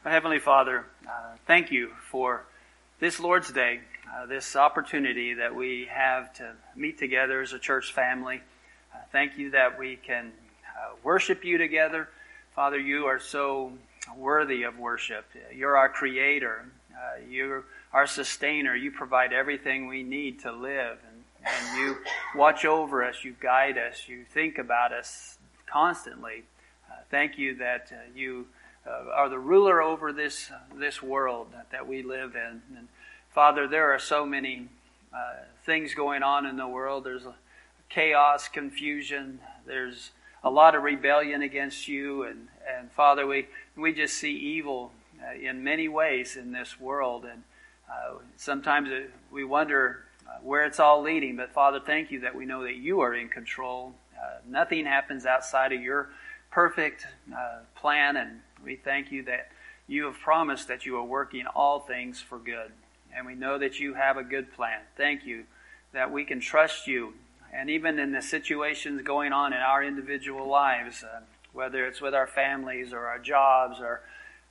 Heavenly Father, thank you for this Lord's Day, this opportunity that we have to meet together as a church family. Thank you that we can worship you together. Father, you are so worthy of worship. You're our creator. You're our sustainer. You provide everything we need to live. And you watch over us. You guide us. You think about us constantly. Thank you that you are the ruler over this world that we live in. And Father, there are so many things going on in the world. There's chaos, confusion. There's a lot of rebellion against you. And Father, we just see evil in many ways in this world. And sometimes we wonder where it's all leading. But Father, thank you that we know that you are in control. Nothing happens outside of your perfect plan, and we thank you that you have promised that you are working all things for good. And we know that you have a good plan. Thank you that we can trust you. And even in the situations going on in our individual lives, whether it's with our families or our jobs or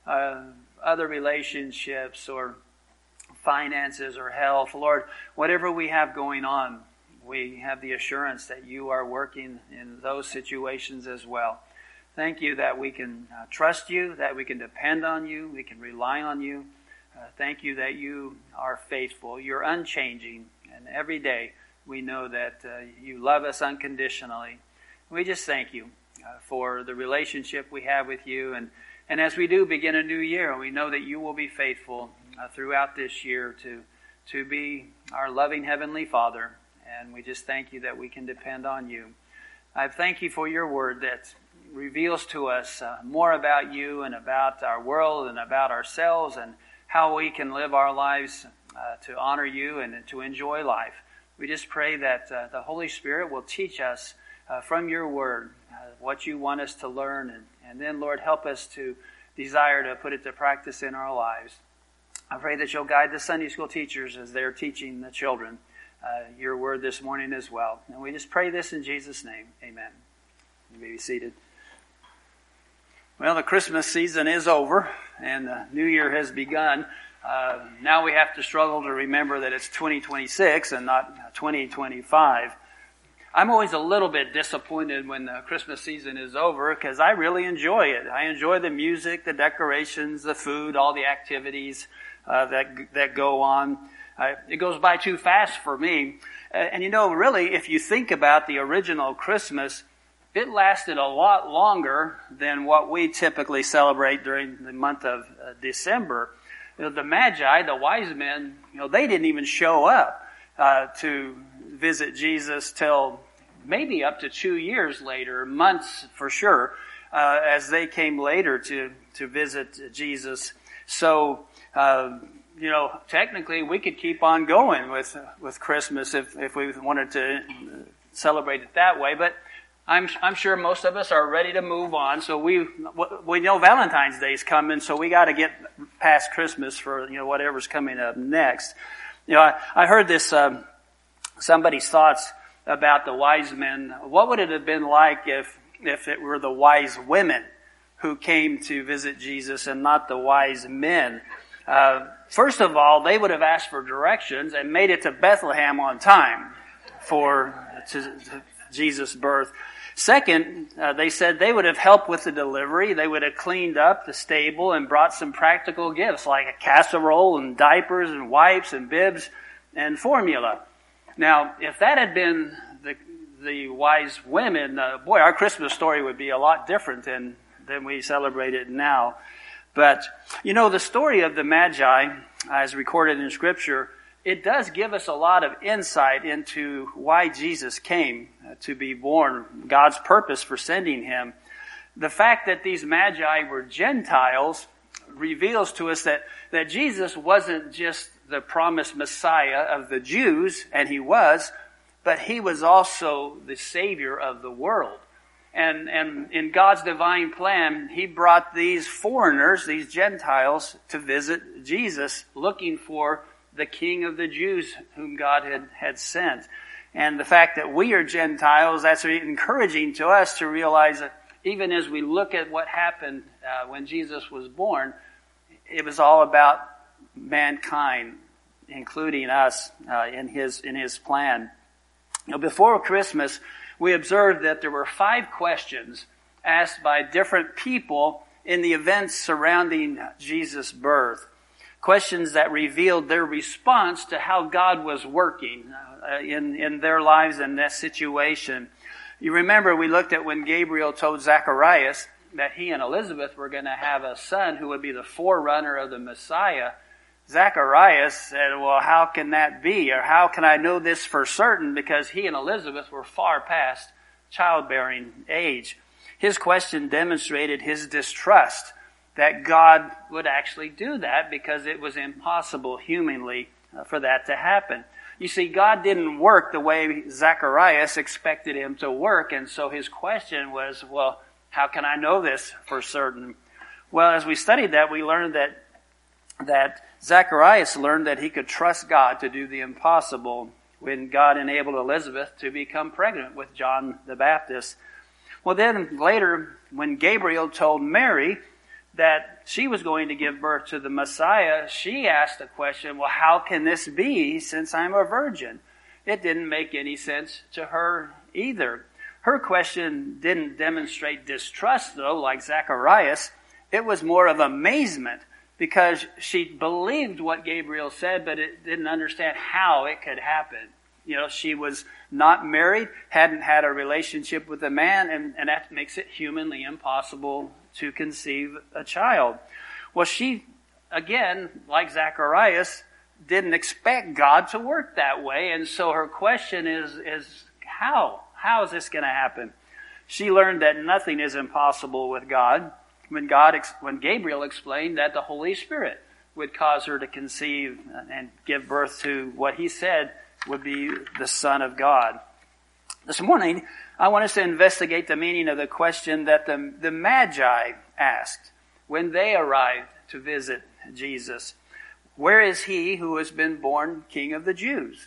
other relationships or finances or health, Lord, whatever we have going on, we have the assurance that you are working in those situations as well. Thank you that we can trust you, that we can depend on you, we can rely on you. Thank you that you are faithful, you're unchanging, and every day we know that you love us unconditionally. We just thank you for the relationship we have with you, and as we do begin a new year, we know that you will be faithful throughout this year to be our loving Heavenly Father, and we just thank you that we can depend on you. I thank you for your word that reveals to us more about you and about our world and about ourselves and how we can live our lives to honor you and to enjoy life. We just pray that the Holy Spirit will teach us from your word what you want us to learn, and then, Lord, help us to desire to put it to practice in our lives. I pray that you'll guide the Sunday school teachers as they're teaching the children your word this morning as well. And we just pray this in Jesus' name. Amen. You may be seated. Well, the Christmas season is over, and the new year has begun. Now we have to struggle to remember that it's 2026 and not 2025. I'm always a little bit disappointed when the Christmas season is over because I really enjoy it. I enjoy the music, the decorations, the food, all the activities that go on. It goes by too fast for me. And really, if you think about the original Christmas, it lasted a lot longer than what we typically celebrate during the month of December. The Magi, the wise men, they didn't even show up to visit Jesus till maybe up to 2 years later, months for sure, as they came later to visit Jesus. So, technically we could keep on going with Christmas if we wanted to celebrate it that way, but I'm sure most of us are ready to move on. So we know Valentine's Day is coming, so we got to get past Christmas for whatever's coming up next. I heard this somebody's thoughts about the wise men. What would it have been like if it were the wise women who came to visit Jesus and not the wise men? First of all, they would have asked for directions and made it to Bethlehem on time for Jesus' birth. Second, they said they would have helped with the delivery. They would have cleaned up the stable and brought some practical gifts like a casserole and diapers and wipes and bibs and formula. Now, if that had been the wise women, our Christmas story would be a lot different than we celebrate it now. But, the story of the Magi, as recorded in Scripture, it does give us a lot of insight into why Jesus came to be born, God's purpose for sending him. The fact that these Magi were Gentiles reveals to us that Jesus wasn't just the promised Messiah of the Jews, and he was, but he was also the Savior of the world. And in God's divine plan, he brought these foreigners, these Gentiles, to visit Jesus, looking for the King of the Jews whom God had sent. And the fact that we are Gentiles, that's encouraging to us to realize that even as we look at what happened when Jesus was born, it was all about mankind, including us, in his plan. Before Christmas, we observed that there were 5 questions asked by different people in the events surrounding Jesus' birth. Questions that revealed their response to how God was working in their lives in that situation. You remember we looked at when Gabriel told Zacharias that he and Elizabeth were going to have a son who would be the forerunner of the Messiah. Zacharias said, well, how can that be? Or how can I know this for certain? Because he and Elizabeth were far past childbearing age. His question demonstrated his distrust that God would actually do that because it was impossible humanly for that to happen. You see, God didn't work the way Zacharias expected him to work, and so his question was, well, how can I know this for certain? Well, as we studied that, we learned that Zacharias learned that he could trust God to do the impossible when God enabled Elizabeth to become pregnant with John the Baptist. Well, then later, when Gabriel told Mary that she was going to give birth to the Messiah, she asked the question, well, how can this be since I'm a virgin? It didn't make any sense to her either. Her question didn't demonstrate distrust, though, like Zacharias. It was more of amazement because she believed what Gabriel said, but it didn't understand how it could happen. You know, she was not married, hadn't had a relationship with a man, and that makes it humanly impossible to conceive a child. Well, she, again, like Zacharias, didn't expect God to work that way, and so her question is how? How is this going to happen? She learned that nothing is impossible with God when Gabriel explained that the Holy Spirit would cause her to conceive and give birth to what he said would be the Son of God. This morning, I want us to investigate the meaning of the question that the Magi asked when they arrived to visit Jesus. Where is he who has been born King of the Jews?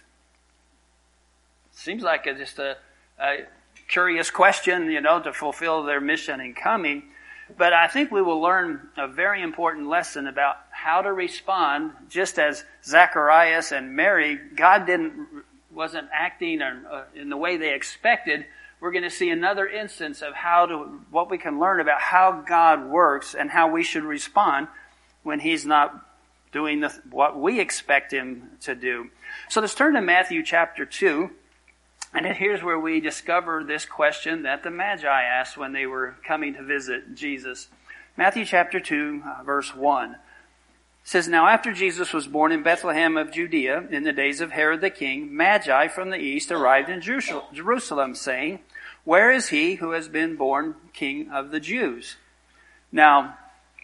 Seems like just a curious question, to fulfill their mission in coming. But I think we will learn a very important lesson about how to respond. Just as Zacharias and Mary, God wasn't acting in the way they expected. We're going to see another instance of what we can learn about how God works and how we should respond when he's not doing what we expect him to do. So let's turn to Matthew chapter 2. And here's where we discover this question that the Magi asked when they were coming to visit Jesus. Matthew chapter 2, verse 1. It says, Now after Jesus was born in Bethlehem of Judea, in the days of Herod the king, Magi from the east arrived in Jerusalem, saying, Where is he who has been born King of the Jews? Now,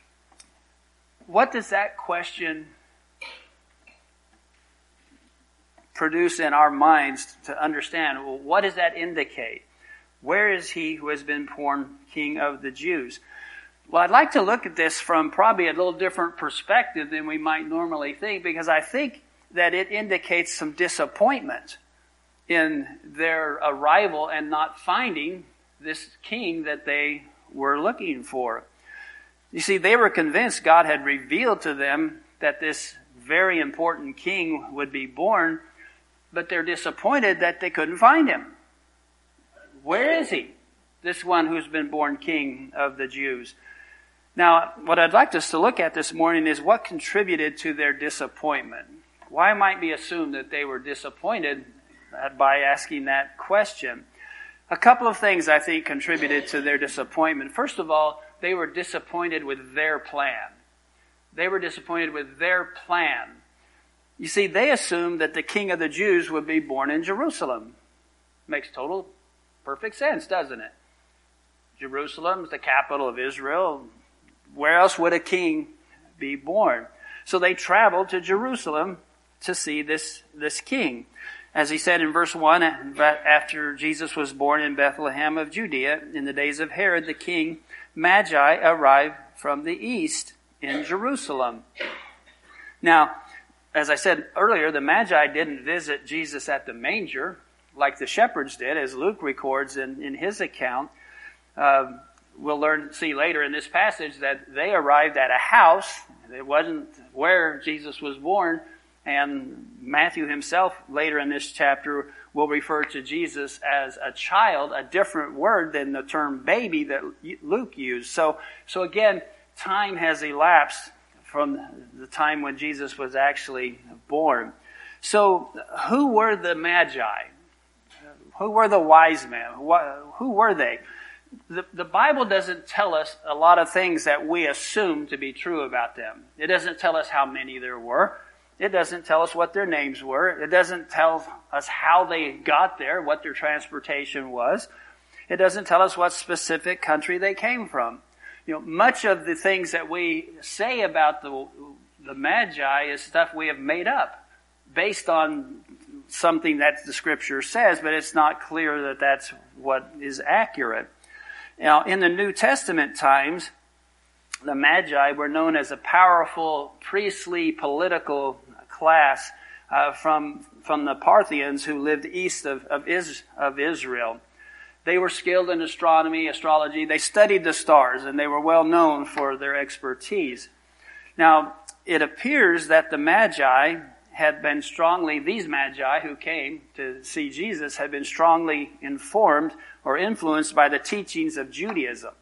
what does that question produce in our minds to understand? Well, what does that indicate? Where is he who has been born King of the Jews? Well, I'd like to look at this from probably a little different perspective than we might normally think, because I think that it indicates some disappointment in their arrival and not finding this king that they were looking for. You see, they were convinced God had revealed to them that this very important king would be born, but they're disappointed that they couldn't find him. Where is he? This one who's been born King of the Jews. Now, what I'd like us to look at this morning is what contributed to their disappointment. Why might we assume that they were disappointed by asking that question? A couple of things I think contributed to their disappointment. First of all, they were disappointed with their plan. They were disappointed with their plan. You see, they assumed that the King of the Jews would be born in Jerusalem. Makes perfect sense, doesn't it? Jerusalem is the capital of Israel. Where else would a king be born? So they traveled to Jerusalem to see this king. As he said in verse 1, after Jesus was born in Bethlehem of Judea, in the days of Herod the king, Magi arrived from the east in Jerusalem. Now, as I said earlier, the Magi didn't visit Jesus at the manger like the shepherds did, as Luke records in his account. We'll see later in this passage that they arrived at a house It wasn't where Jesus was born. And Matthew himself, later in this chapter, will refer to Jesus as a child, a different word than the term baby that Luke used. So again, time has elapsed from the time when Jesus was actually born. So who were the Magi? Who were the wise men? Who were they? The Bible doesn't tell us a lot of things that we assume to be true about them. It doesn't tell us how many there were. It doesn't tell us what their names were. It doesn't tell us how they got there, what their transportation was. It doesn't tell us what specific country they came from. Much of the things that we say about the Magi is stuff we have made up based on something that the Scripture says, but it's not clear that that's what is accurate. Now, in the New Testament times, the Magi were known as a powerful priestly political class from the Parthians who lived east of Israel. They were skilled in astronomy, astrology. They studied the stars, and they were well known for their expertise. Now, it appears that the Magi had been these Magi who came to see Jesus had been strongly informed or influenced by the teachings of Judaism.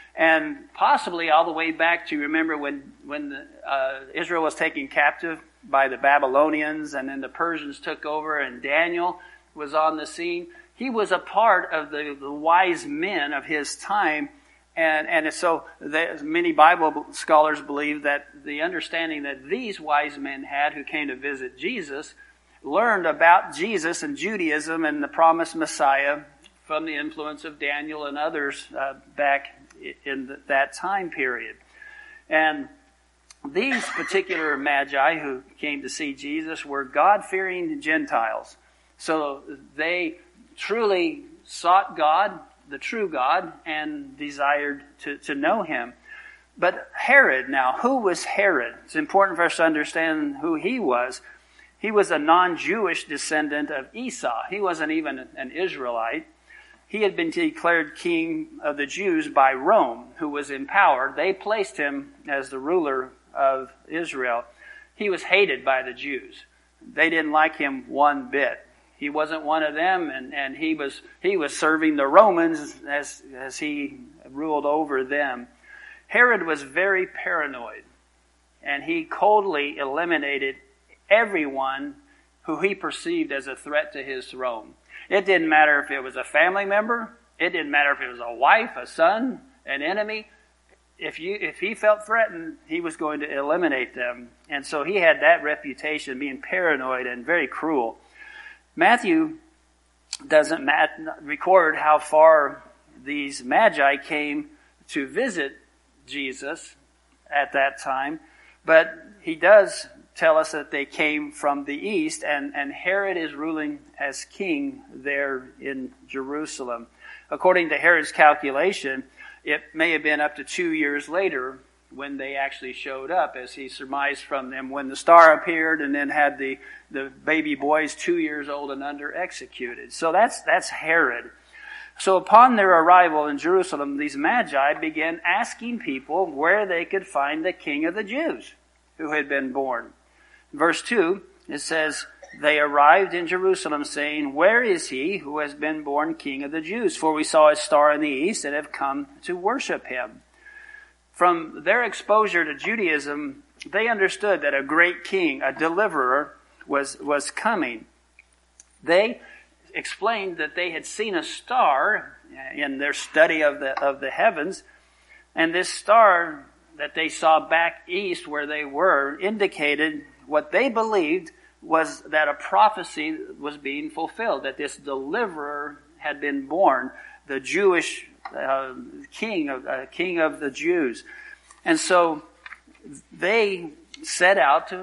And possibly all the way back to, remember when Israel was taken captive by the Babylonians, and then the Persians took over, and Daniel was on the scene. He was a part of the wise men of his time, and so many Bible scholars believe that the understanding that these wise men had who came to visit Jesus learned about Jesus and Judaism and the promised Messiah from the influence of Daniel and others back in that time period. And these particular Magi who came to see Jesus were God-fearing Gentiles. So they truly sought God, the true God, and desired to know Him. But Herod, now, who was Herod? It's important for us to understand who he was. He was a non-Jewish descendant of Esau. He wasn't even an Israelite. He had been declared king of the Jews by Rome, who was in power. They placed him as the ruler of Israel. He was hated by the Jews. They didn't like him one bit. He wasn't one of them, and he was serving the Romans as he ruled over them. Herod was very paranoid, and he coldly eliminated everyone who he perceived as a threat to his throne. It didn't matter if it was a family member. It didn't matter if it was a wife, a son, an enemy. If he felt threatened, he was going to eliminate them. And so he had that reputation, being paranoid and very cruel. Matthew doesn't record how far these Magi came to visit Jesus at that time, but he does tell us that they came from the east, and Herod is ruling as king there in Jerusalem. According to Herod's calculation, it may have been up to 2 years later when they actually showed up, as he surmised from them when the star appeared, and then had the baby boys 2 years old and under executed. So that's Herod. So upon their arrival in Jerusalem, these Magi began asking people where they could find the King of the Jews who had been born. Verse 2, it says, they arrived in Jerusalem saying, "Where is he who has been born King of the Jews? For we saw his star in the east and have come to worship him." From their exposure to Judaism, they understood that a great king, a deliverer, was coming. They explained that they had seen a star in their study of the heavens, and this star that they saw back east where they were indicated what they believed was that a prophecy was being fulfilled, that this deliverer had been born, the Jewish king of the Jews. And so they set out to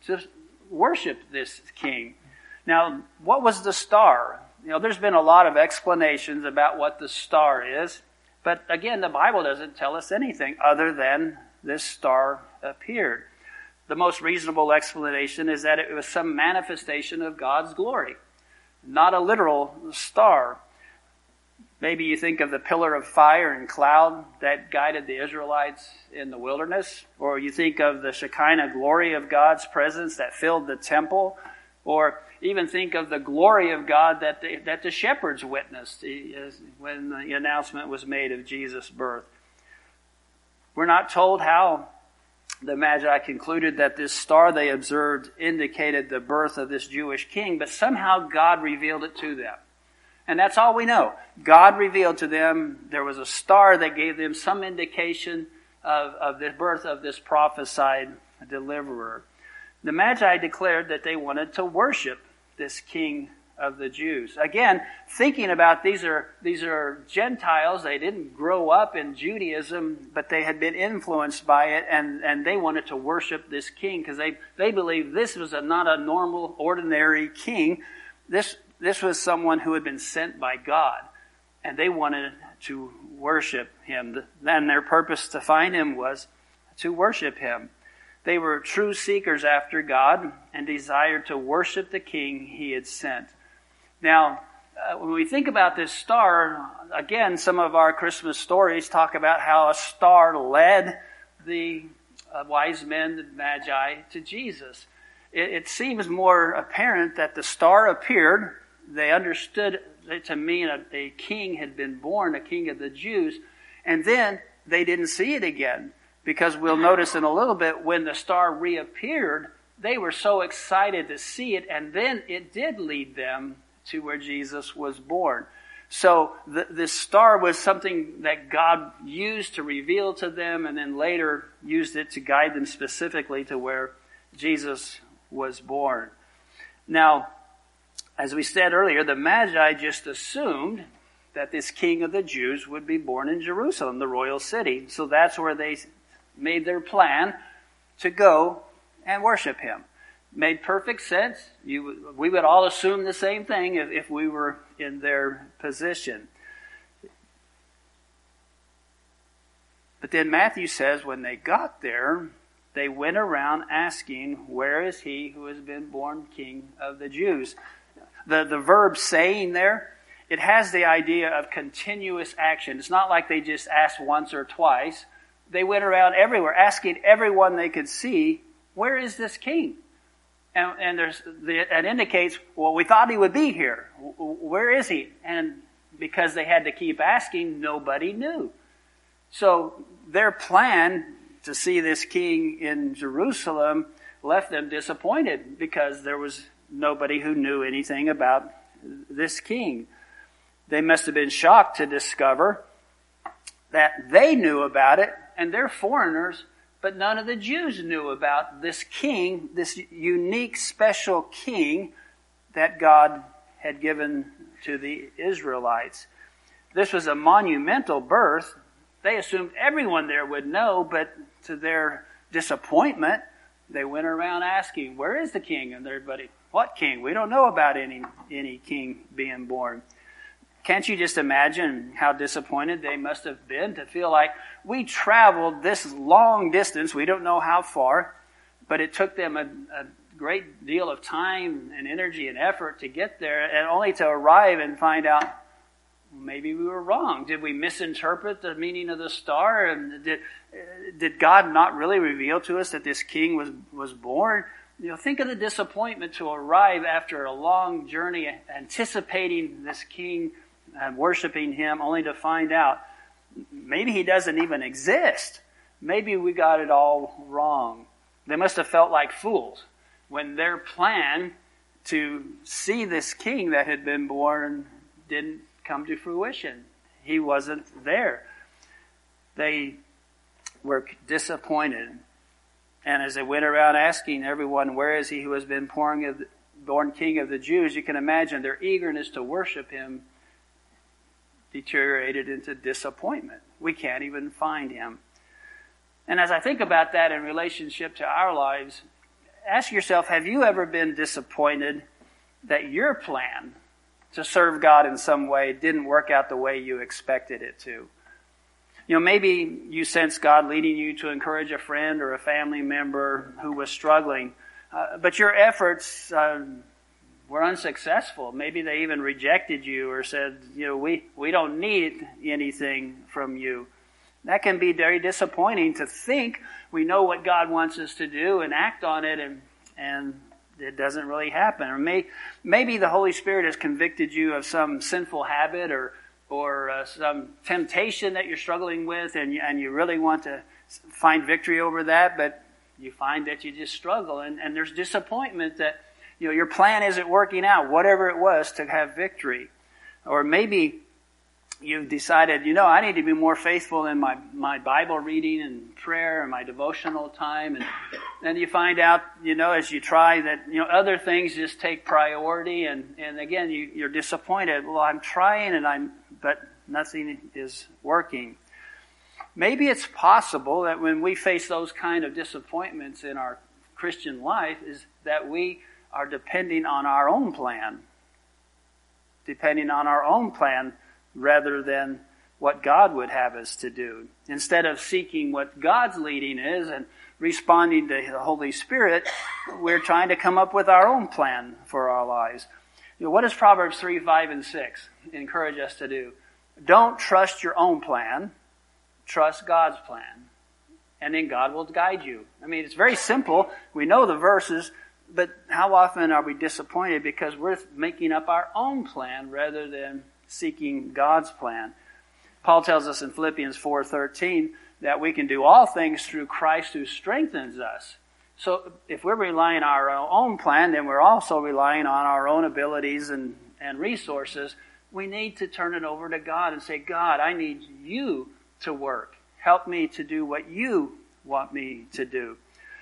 worship this king. Now, what was the star? There's been a lot of explanations about what the star is, but again, the Bible doesn't tell us anything other than this star appeared. The most reasonable explanation is that it was some manifestation of God's glory, not a literal star. Maybe you think of the pillar of fire and cloud that guided the Israelites in the wilderness. Or you think of the Shekinah glory of God's presence that filled the temple. Or even think of the glory of God that the shepherds witnessed when the announcement was made of Jesus' birth. We're not told how the Magi concluded that this star they observed indicated the birth of this Jewish king, but somehow God revealed it to them. And that's all we know. God revealed to them there was a star that gave them some indication of the birth of this prophesied deliverer. The Magi declared that they wanted to worship this king of the Jews. Again, thinking about these are Gentiles. They didn't grow up in Judaism, but they had been influenced by it, and they wanted to worship this king because they believed this was not a normal, ordinary king. This was someone who had been sent by God, and they wanted to worship him. And their purpose to find him was to worship him. They were true seekers after God and desired to worship the king he had sent. Now, when we think about this star, again, some of our Christmas stories talk about how a star led the wise men, the Magi, to Jesus. It seems more apparent that the star appeared. They understood it to mean a king had been born, a king of the Jews, and then they didn't see it again. Because we'll notice in a little bit, when the star reappeared, they were so excited to see it, and then it did lead them to where Jesus was born. So this star was something that God used to reveal to them, and then later used it to guide them specifically to where Jesus was born. Now, as we said earlier, the Magi just assumed that this king of the Jews would be born in Jerusalem, the royal city. So that's where they made their plan to go and worship him. Made perfect sense. We would all assume the same thing if we were in their position. But then Matthew says when they got there, they went around asking, "Where is he who has been born King of the Jews?" The verb saying there, it has the idea of continuous action. It's not like they just asked once or twice. They went around everywhere asking everyone they could see, "Where is this king?" And that indicates, well, we thought he would be here. Where is he? And because they had to keep asking, nobody knew. So their plan to see this king in Jerusalem left them disappointed because there was nobody who knew anything about this king. They must have been shocked to discover that they knew about it, and they're foreigners, but none of the Jews knew about this king, this unique, special king that God had given to the Israelites. This was a monumental birth. They assumed everyone there would know, but to their disappointment, they went around asking, "Where is the king?" And everybody, "What king? We don't know about any king being born." Can't you just imagine how disappointed they must have been to feel like we traveled this long distance, we don't know how far, but it took them a great deal of time and energy and effort to get there, and only to arrive and find out maybe we were wrong. Did we misinterpret the meaning of the star? And did God not really reveal to us that this king was born? Think of the disappointment to arrive after a long journey anticipating this king and worshiping him, only to find out maybe he doesn't even exist. Maybe we got it all wrong. They must have felt like fools when their plan to see this king that had been born didn't come to fruition. He wasn't there. They were disappointed. And as they went around asking everyone, "Where is he who has been born King of the Jews?" you can imagine their eagerness to worship him deteriorated into disappointment. We can't even find him. And as I think about that in relationship to our lives, ask yourself, have you ever been disappointed that your plan to serve God in some way didn't work out the way you expected it to? Maybe you sense God leading you to encourage a friend or a family member who was struggling, but your efforts were unsuccessful. Maybe they even rejected you or said, we don't need anything from you. That can be very disappointing to think we know what God wants us to do and act on it, and it doesn't really happen. Or maybe the Holy Spirit has convicted you of some sinful habit or some temptation that you're struggling with, and you really want to find victory over that, but you find that you just struggle, and there's disappointment that your plan isn't working out, whatever it was, to have victory. Or maybe you've decided, I need to be more faithful in my Bible reading and prayer and my devotional time. And then you find out, as you try that, other things just take priority. And again, you're disappointed. Well, I'm trying but nothing is working. Maybe it's possible that when we face those kind of disappointments in our Christian life is that we are depending on our own plan rather than what God would have us to do. Instead of seeking what God's leading is and responding to the Holy Spirit, we're trying to come up with our own plan for our lives. What does Proverbs 3, 5, and 6 encourage us to do? Don't trust your own plan. Trust God's plan. And then God will guide you. It's very simple. We know the verses, but how often are we disappointed because we're making up our own plan rather than seeking God's plan? Paul tells us in Philippians 4:13 that we can do all things through Christ who strengthens us. So if we're relying on our own plan, then we're also relying on our own abilities and resources. We need to turn it over to God and say, God, I need you to work. Help me to do what you want me to do.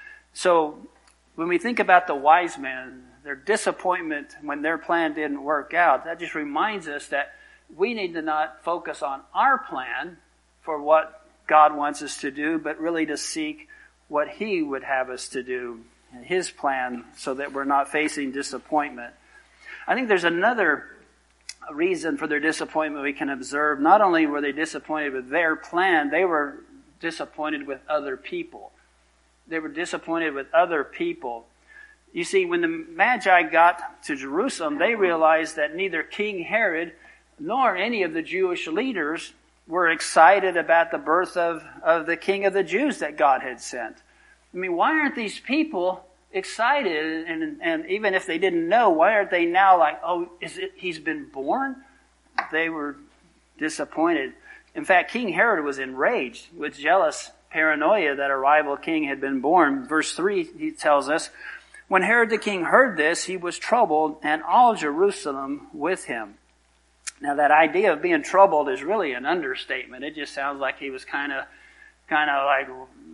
So when we think about the wise men, their disappointment when their plan didn't work out, that just reminds us that we need to not focus on our plan for what God wants us to do, but really to seek what He would have us to do, His plan, so that we're not facing disappointment. I think there's another reason for their disappointment we can observe. Not only were they disappointed with their plan, they were disappointed with other people. They were disappointed with other people. You see, when the Magi got to Jerusalem, they realized that neither King Herod nor any of the Jewish leaders were excited about the birth of the King of the Jews that God had sent. Why aren't these people excited? And even if they didn't know, why aren't they now like, he's been born? They were disappointed. In fact, King Herod was enraged with jealous paranoia that a rival king had been born. Verse 3, he tells us, when Herod the king heard this, he was troubled, and all Jerusalem with him. Now that idea of being troubled is really an understatement. It just sounds like he was kind of like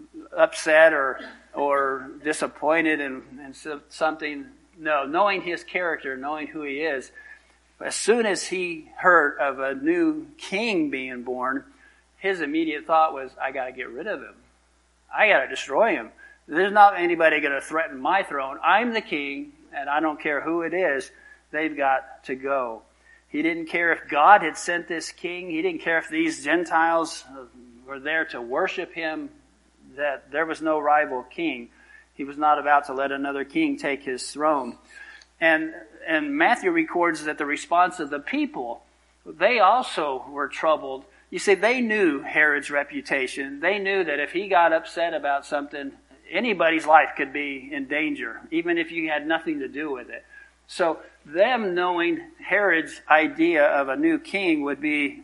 upset or disappointed and something. No, knowing his character, knowing who he is, as soon as he heard of a new king being born, his immediate thought was, I got to get rid of him. I got to destroy him. There's not anybody going to threaten my throne. I'm the king, and I don't care who it is. They've got to go. He didn't care if God had sent this king. He didn't care if these Gentiles were there to worship him, that there was no rival king. He was not about to let another king take his throne. And Matthew records that the response of the people, they also were troubled. You see, they knew Herod's reputation. They knew that if he got upset about something, anybody's life could be in danger, even if you had nothing to do with it. So them knowing Herod's idea of a new king would be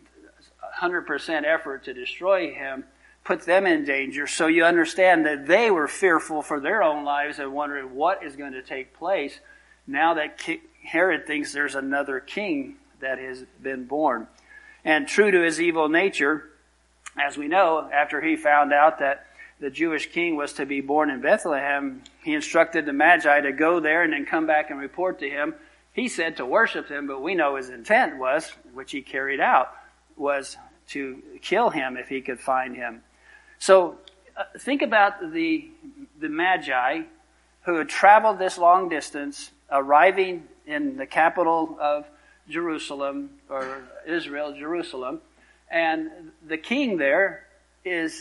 100% effort to destroy him, put them in danger. So you understand that they were fearful for their own lives and wondering what is going to take place now that Herod thinks there's another king that has been born. And true to his evil nature, as we know, after he found out that the Jewish king was to be born in Bethlehem, he instructed the Magi to go there and then come back and report to him. He said to worship him, but we know his intent was, which he carried out, was to kill him if he could find him. So think about the Magi who had traveled this long distance, arriving in the capital of Jerusalem, or Israel, Jerusalem, and the king there is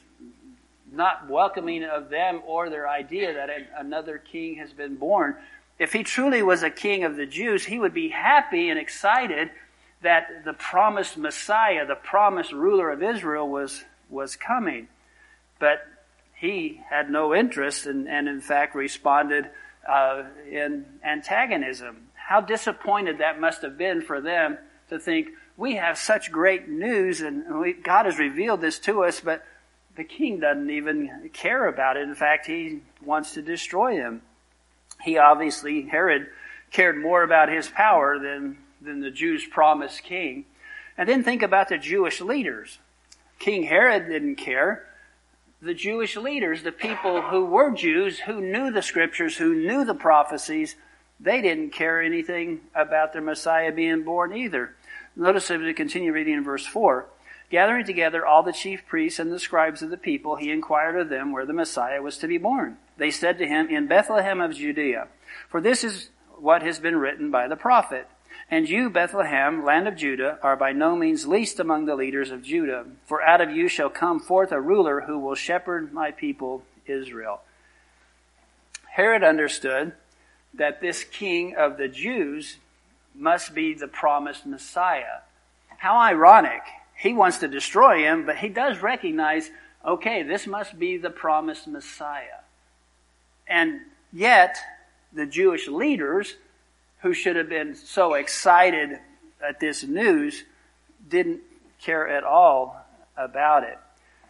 not welcoming of them or their idea that another king has been born. If he truly was a king of the Jews, he would be happy and excited that the promised Messiah, the promised ruler of Israel was coming. But he had no interest and in fact responded in antagonism. How disappointed that must have been for them to think, we have such great news and God has revealed this to us, but the king doesn't even care about it. In fact, he wants to destroy him. Herod cared more about his power than the Jews' promised king. And then think about the Jewish leaders. King Herod didn't care. The Jewish leaders, the people who were Jews, who knew the scriptures, who knew the prophecies, they didn't care anything about their Messiah being born either. Notice as we continue reading in verse 4. Gathering together all the chief priests and the scribes of the people, he inquired of them where the Messiah was to be born. They said to him, in Bethlehem of Judea. For this is what has been written by the prophet. And you, Bethlehem, land of Judah, are by no means least among the leaders of Judah. For out of you shall come forth a ruler who will shepherd my people Israel. Herod understood that this king of the Jews must be the promised Messiah. How ironic. He wants to destroy him, but he does recognize, okay, this must be the promised Messiah. And yet, the Jewish leaders, who should have been so excited at this news, didn't care at all about it.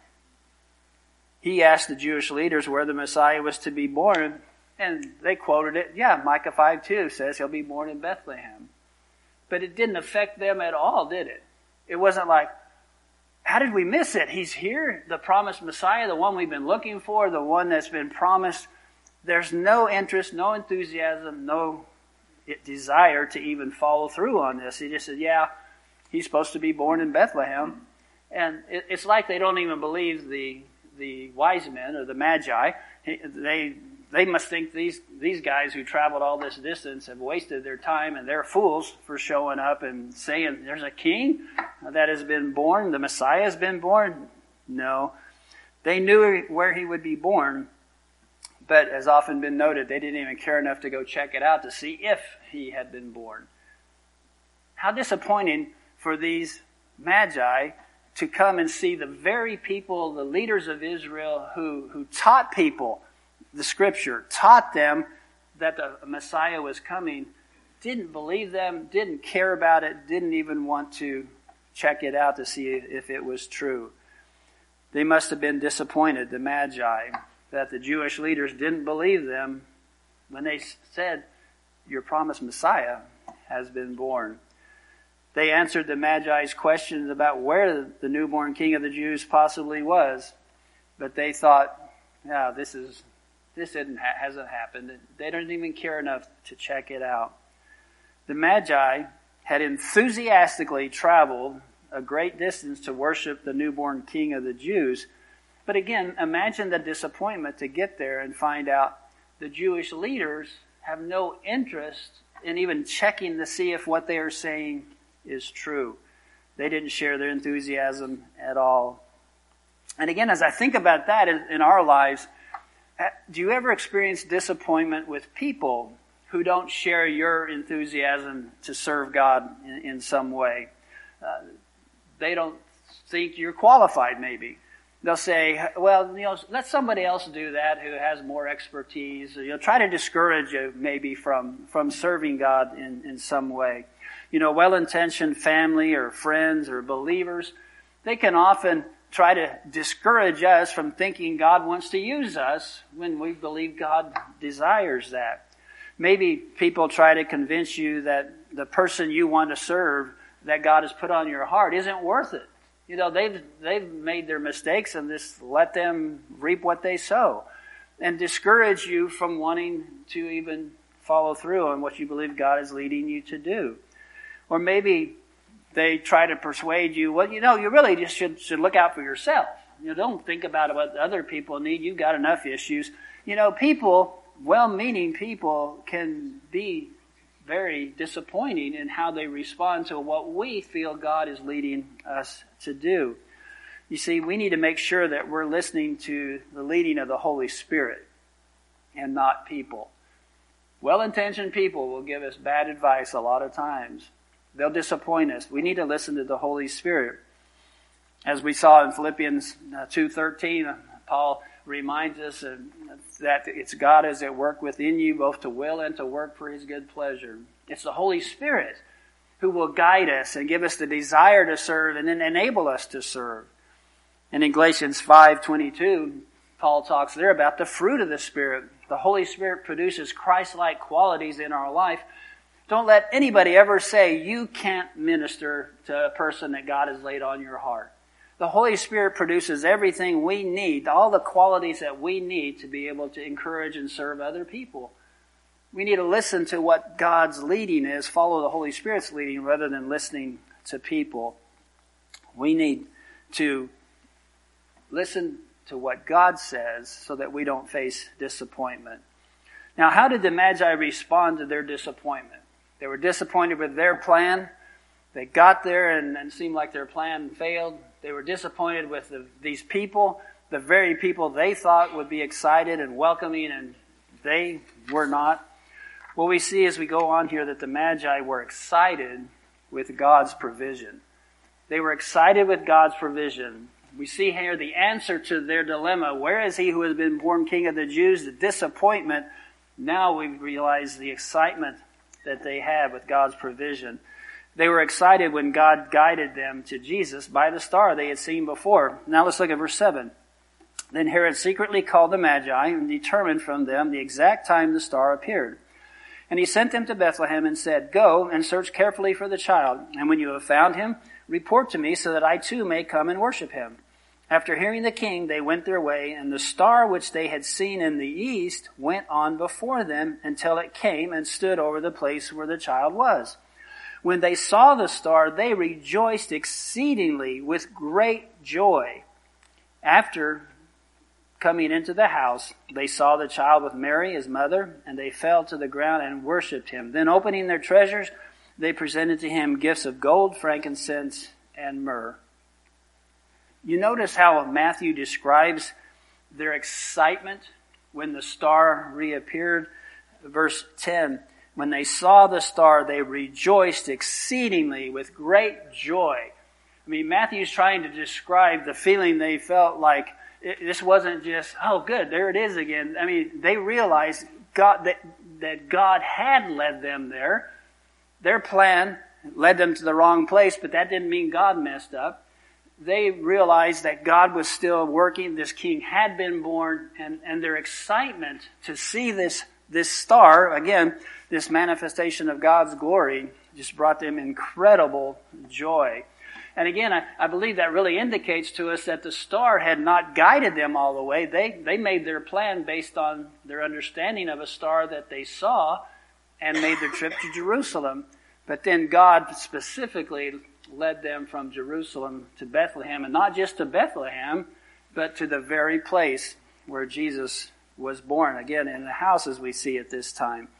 He asked the Jewish leaders where the Messiah was to be born, and they quoted it. Yeah, Micah 5:2 says he'll be born in Bethlehem. But it didn't affect them at all, did it? It wasn't like, how did we miss it? He's here, the promised Messiah, the one we've been looking for, the one that's been promised. There's no interest, no enthusiasm, no desire to even follow through on this. He just said, yeah, he's supposed to be born in Bethlehem. And it's like they don't even believe the wise men or the magi. They must think these guys who traveled all this distance have wasted their time, and they're fools for showing up and saying there's a king that has been born, the Messiah has been born. No. They knew where he would be born, but as often been noted, they didn't even care enough to go check it out to see if he had been born. How disappointing for these magi to come and see the very people, the leaders of Israel who taught people the scripture, taught them that the Messiah was coming, didn't believe them, didn't care about it, didn't even want to check it out to see if it was true. They must have been disappointed, the Magi, that the Jewish leaders didn't believe them when they said, your promised Messiah has been born. They answered the Magi's questions about where the newborn king of the Jews possibly was, but they thought, yeah, this hasn't happened. They don't even care enough to check it out. The Magi had enthusiastically traveled a great distance to worship the newborn king of the Jews. But again, imagine the disappointment to get there and find out the Jewish leaders have no interest in even checking to see if what they are saying is true. They didn't share their enthusiasm at all. And again, as I think about that in our lives, do you ever experience disappointment with people who don't share your enthusiasm to serve God in some way? They don't think you're qualified, maybe. They'll say, well, let somebody else do that who has more expertise. Try to discourage you maybe from serving God in some way. Well-intentioned family or friends or believers, they can often try to discourage us from thinking God wants to use us when we believe God desires that. Maybe people try to convince you that the person you want to serve that God has put on your heart isn't worth it. They've made their mistakes and just let them reap what they sow. And discourage you from wanting to even follow through on what you believe God is leading you to do. Or maybe they try to persuade you, well, you really just should look out for yourself. Don't think about what other people need. You've got enough issues. People, well-meaning people, can be very disappointing in how they respond to what we feel God is leading us to do. You see, we need to make sure that we're listening to the leading of the Holy Spirit and not people. Well-intentioned people will give us bad advice a lot of times. They'll disappoint us. We need to listen to the Holy Spirit. As we saw in Philippians 2:13, Paul reminds us that it's God is at work within you, both to will and to work for His good pleasure. It's the Holy Spirit who will guide us and give us the desire to serve and then enable us to serve. And in Galatians 5:22, Paul talks there about the fruit of the Spirit. The Holy Spirit produces Christ-like qualities in our life. Don't let anybody ever say you can't minister to a person that God has laid on your heart. The Holy Spirit produces everything we need, all the qualities that we need to be able to encourage and serve other people. We need to listen to what God's leading is, follow the Holy Spirit's leading rather than listening to people. We need to listen to what God says so that we don't face disappointment. Now, how did the Magi respond to their disappointment? They were disappointed with their plan. They got there and it seemed like their plan failed. They were disappointed with these people, the very people they thought would be excited and welcoming, and they were not. What we see as we go on here that the Magi were excited with God's provision. They were excited with God's provision. We see here the answer to their dilemma. Where is he who has been born King of the Jews? The disappointment. Now we realize the excitement that they had with God's provision. They were excited when God guided them to Jesus by the star they had seen before. Now let's look at verse 7. Then Herod secretly called the Magi and determined from them the exact time the star appeared. And he sent them to Bethlehem and said, "Go and search carefully for the child, and when you have found him, report to me so that I too may come and worship him." After hearing the king, they went their way, and the star which they had seen in the east went on before them until it came and stood over the place where the child was. When they saw the star, they rejoiced exceedingly with great joy. After coming into the house, they saw the child with Mary, his mother, and they fell to the ground and worshipped him. Then opening their treasures, they presented to him gifts of gold, frankincense, and myrrh. You notice how Matthew describes their excitement when the star reappeared. Verse 10, when they saw the star, they rejoiced exceedingly with great joy. I mean, Matthew's trying to describe the feeling they felt like this wasn't just, oh good, there it is again. I mean, they realized that God had led them there. Their plan led them to the wrong place, but that didn't mean God messed up. They realized that God was still working. This king had been born, and their excitement to see this star, again, this manifestation of God's glory, just brought them incredible joy. And again, I believe that really indicates to us that the star had not guided them all the way. They made their plan based on their understanding of a star that they saw and made their trip to Jerusalem. But then God specifically led them from Jerusalem to Bethlehem, and not just to Bethlehem, but to the very place where Jesus was born, again, in the house as we see at this time.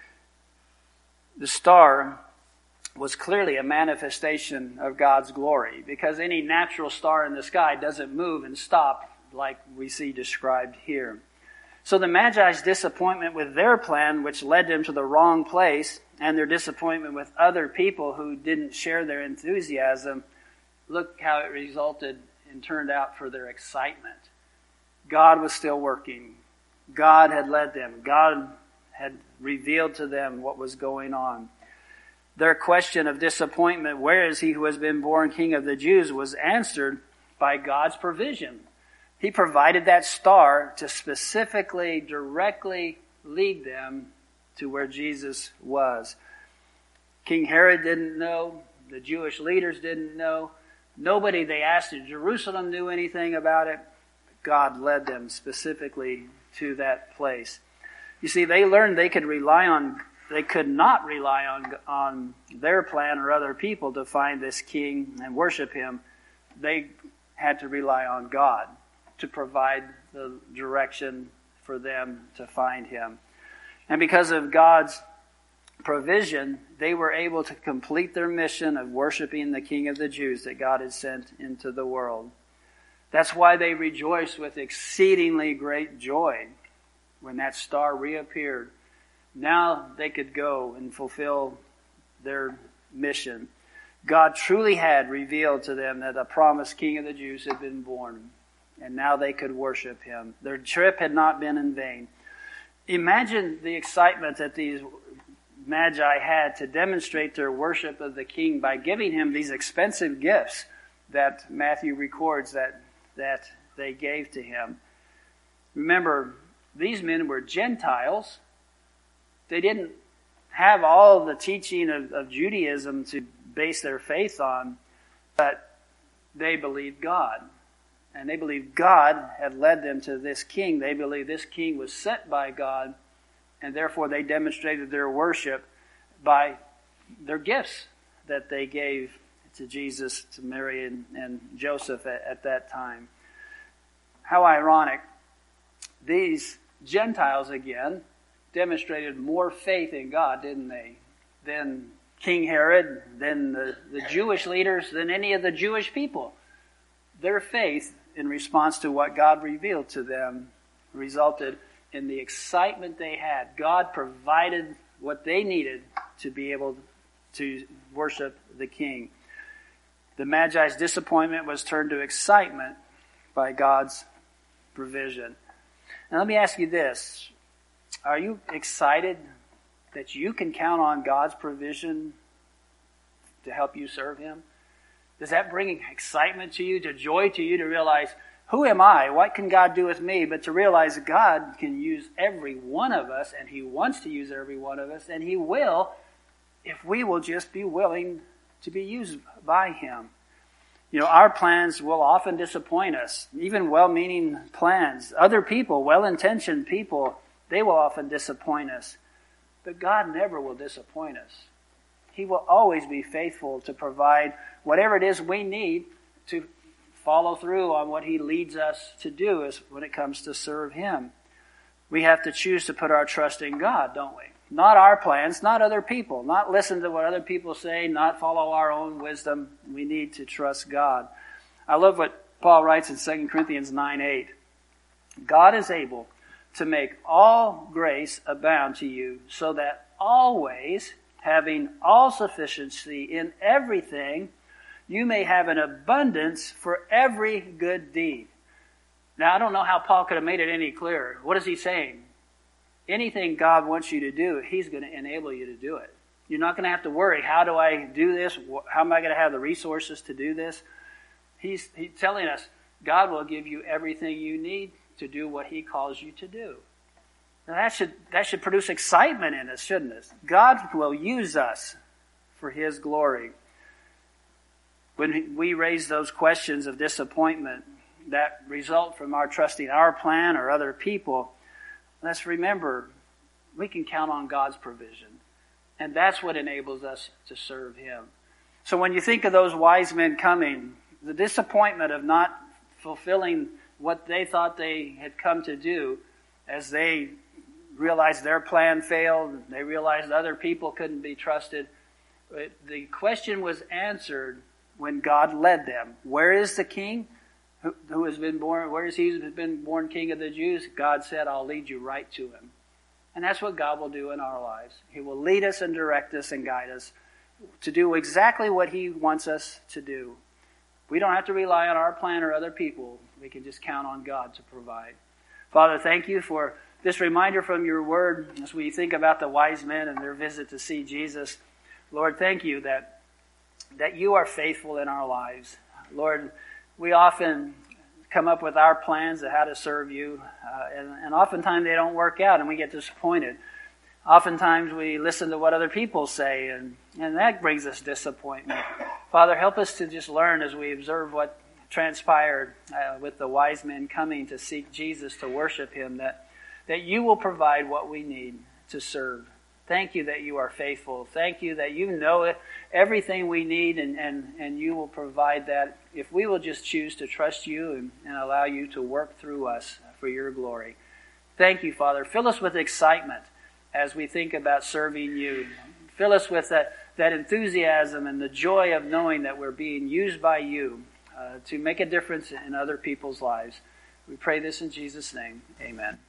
The star was clearly a manifestation of God's glory, because any natural star in the sky doesn't move and stop like we see described here. So the Magi's disappointment with their plan, which led them to the wrong place, and their disappointment with other people who didn't share their enthusiasm, look how it resulted and turned out for their excitement. God was still working. God had led them. God had revealed to them what was going on. Their question of disappointment, where is he who has been born King of the Jews, was answered by God's provision. He provided that star to specifically, directly lead them to where Jesus was. King Herod didn't know. The Jewish leaders didn't know. Nobody they asked in Jerusalem knew anything about it. God led them specifically to that place. You see, they learned they could not rely on their plan or other people to find this king and worship him. They had to rely on God to provide the direction for them to find him. And because of God's provision, they were able to complete their mission of worshiping the King of the Jews that God had sent into the world. That's why they rejoiced with exceedingly great joy when that star reappeared. Now they could go and fulfill their mission. God truly had revealed to them that the promised King of the Jews had been born, and now they could worship him. Their trip had not been in vain. Imagine the excitement that these Magi had to demonstrate their worship of the King by giving him these expensive gifts that Matthew records that they gave to him. Remember, these men were Gentiles. They didn't have all the teaching of Judaism to base their faith on, but they believed God. And they believed God had led them to this king. They believed this king was sent by God, and therefore they demonstrated their worship by their gifts that they gave to Jesus, to Mary and Joseph at that time. How ironic. These Gentiles, again, demonstrated more faith in God, didn't they, than King Herod, than the Jewish leaders, than any of the Jewish people. Their faith in response to what God revealed to them resulted in the excitement they had. God provided what they needed to be able to worship the King. The Magi's disappointment was turned to excitement by God's provision. Now let me ask you this. Are you excited that you can count on God's provision to help you serve him? Does that bring excitement to you, to joy to you, to realize, who am I? What can God do with me? But to realize God can use every one of us, and he wants to use every one of us, and he will if we will just be willing to be used by him. You know, our plans will often disappoint us, even well-meaning plans. Other people, well-intentioned people, they will often disappoint us. But God never will disappoint us. He will always be faithful to provide whatever it is we need to follow through on what he leads us to do is when it comes to serve him. We have to choose to put our trust in God, don't we? Not our plans, not other people, not listen to what other people say, not follow our own wisdom. We need to trust God. I love what Paul writes in 2 Corinthians 9:8. God is able to make all grace abound to you, so that always, having all sufficiency in everything, you may have an abundance for every good deed. Now, I don't know how Paul could have made it any clearer. What is he saying? Anything God wants you to do, he's going to enable you to do it. You're not going to have to worry, how do I do this? How am I going to have the resources to do this? He's telling us, God will give you everything you need to do what he calls you to do. Now that should produce excitement in us, shouldn't it? God will use us for his glory. When we raise those questions of disappointment that result from our trusting our plan or other people, let's remember we can count on God's provision. And that's what enables us to serve him. So when you think of those wise men coming, the disappointment of not fulfilling what they thought they had come to do, as they realized their plan failed, they realized other people couldn't be trusted, the question was answered when God led them. Where is the king who has been born? Where is he who has been born King of the Jews? God said, I'll lead you right to him. And that's what God will do in our lives. He will lead us and direct us and guide us to do exactly what he wants us to do. We don't have to rely on our plan or other people. We can just count on God to provide. Father, thank you for this reminder from your word as we think about the wise men and their visit to see Jesus. Lord, thank you that you are faithful in our lives. Lord, we often come up with our plans of how to serve you, and oftentimes they don't work out and we get disappointed. Oftentimes we listen to what other people say, and that brings us disappointment. Father, help us to just learn as we observe what transpired with the wise men coming to seek Jesus, to worship him, that you will provide what we need to serve. Thank you that you are faithful. Thank you that you know everything we need, and you will provide that if we will just choose to trust you and allow you to work through us for your glory. Thank you, Father. Fill us with excitement as we think about serving you. Fill us with that enthusiasm and the joy of knowing that we're being used by you to make a difference in other people's lives. We pray this in Jesus' name. Amen.